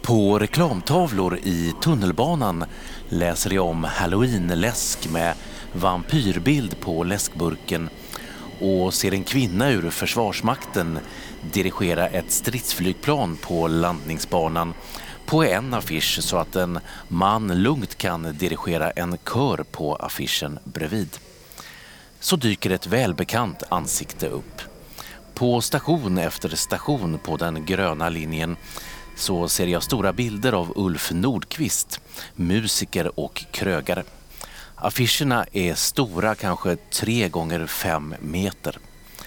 På reklamtavlor i tunnelbanan läser jag om Halloween-läsk med vampyrbild på läskburken och ser en kvinna ur Försvarsmakten dirigera ett stridsflygplan på landningsbanan på en affisch så att en man lugnt kan dirigera en kör på affischen bredvid. Så dyker ett välbekant ansikte upp. På station efter station på den gröna linjen så ser jag stora bilder av Ulf Nordqvist, musiker och krögare. Affischerna är stora, kanske 3 gånger 5 meter.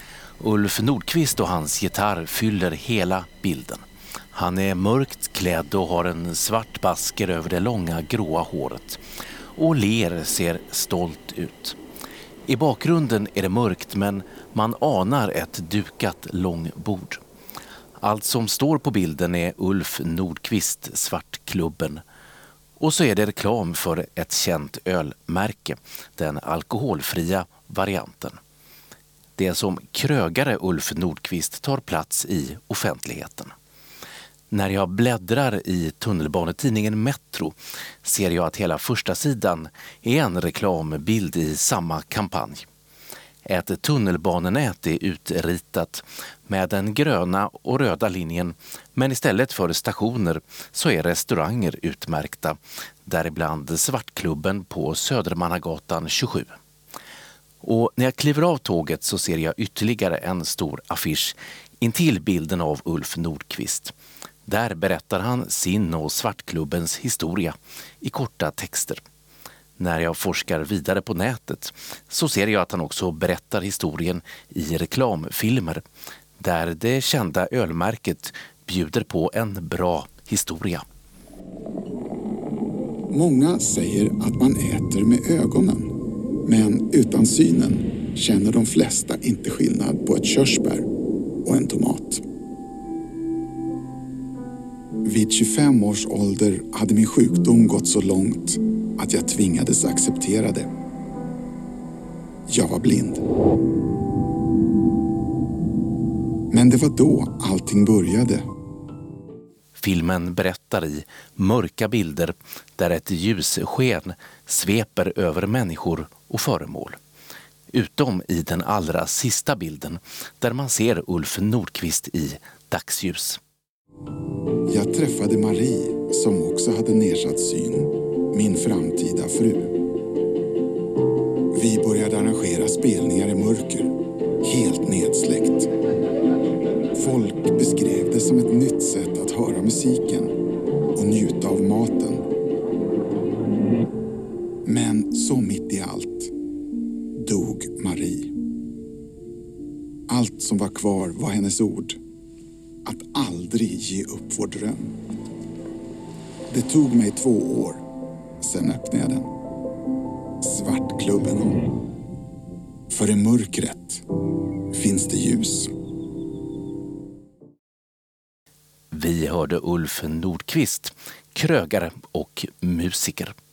Ulf Nordqvist och hans gitarr fyller hela bilden. Han är mörkt klädd och har en svart basker över det långa gråa håret och ser stolt ut. I bakgrunden är det mörkt, men man anar ett dukat långbord. Allt som står på bilden är Ulf Nordqvist, Svartklubben. Och så är det reklam för ett känt ölmärke, den alkoholfria varianten. Det är som krögare Ulf Nordqvist tar plats i offentligheten. När jag bläddrar i tunnelbanetidningen Metro ser jag att hela första sidan är en reklambild i samma kampanj. Ett tunnelbanenät är utritat med den gröna och röda linjen, men istället för stationer så är restauranger utmärkta, däribland Svartklubben på Södermannagatan 27. Och när jag kliver av tåget så ser jag ytterligare en stor affisch intill bilden av Ulf Nordqvist. Där berättar han sin och Svartklubbens historia i korta texter. När jag forskar vidare på nätet så ser jag att han också berättar historien i reklamfilmer där det kända ölmärket bjuder på en bra historia. Många säger att man äter med ögonen, men utan synen känner de flesta inte skillnad på ett körsbär och en tomat. Vid 25 års ålder hade min sjukdom gått så långt att jag tvingades acceptera det. Jag var blind. Men det var då allting började. Filmen berättar i mörka bilder där ett ljussken sveper över människor och föremål. Utom i den allra sista bilden där man ser Ulf Nordqvist i dagsljus. Jag träffade Marie som också hade nedsatt syn, min framtida fru. Vi började arrangera spelningar i mörker, helt nedsläckt. Folk beskrev det som ett nytt sätt att höra musiken och njuta av maten. Men så mitt i allt dog Marie. Allt som var kvar var hennes ord. Att aldrig ge upp vår dröm. Det tog mig 2 år. Sen öppnade jag den. Svartklubben. För i mörkret finns det ljus. Vi hörde Ulf Nordqvist, krögare och musiker.